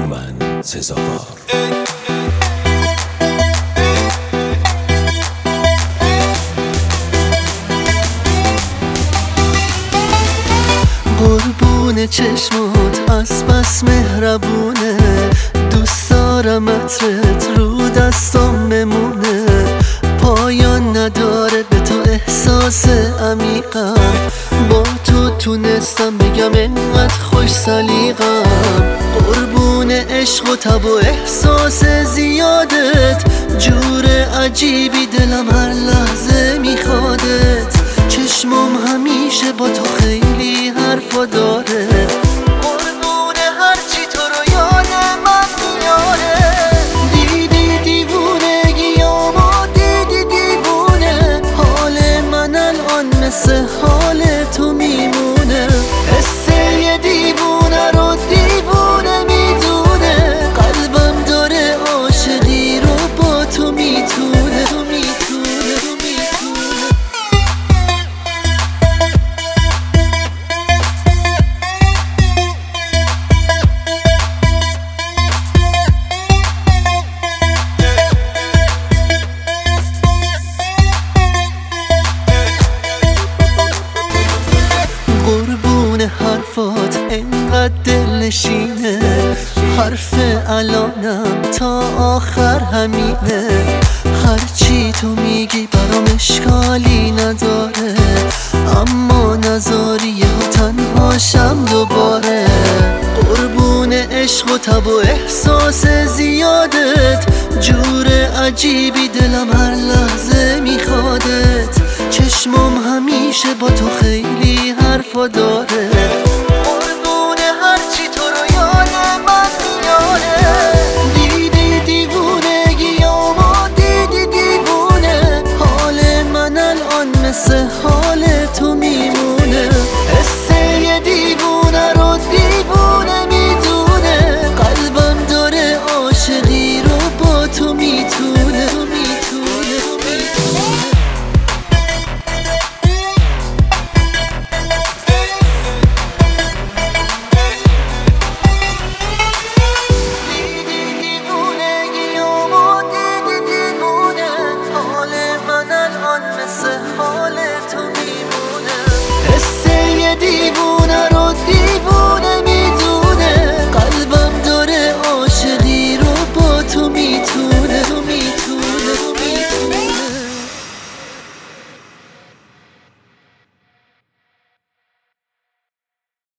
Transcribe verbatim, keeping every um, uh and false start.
هومن سزاوار. قربون چشمات از بس مهربونه، دوست دارم عطرت رو دستام بمونه. پایان نداره به تو احساس عمیقم، با تو تونستم بگم انقدر خوش سلیقم. قربون عشق و تب و احساس زیادت، جور عجیبی دلم هر لحظه میخوادت. چشمم همیشه با تو خیلی حرفا داره، قربون هرچی تو رو یاد من میاره. دیدی دیوونگیامو، دیدی دیوونه، حال من الان مثل حال تو میمونه. حس یه دیوونه رو دیوونه میدونه، قلبم داره عاشقی رو با تو میتونه. تو میتونه تو میتونه قربون حرفات انقدر دلنشینه، حرف الانم تا آخر همینه. هرچی تو میگی برام اشکالی نداره، اما نذاری و تنهاشم دوباره. قربون عشق و تب و احساس زیادت، جور عجیبی دلم هر لحظه میخوادت. چشمم همیشه با تو خیلی حرفا داره،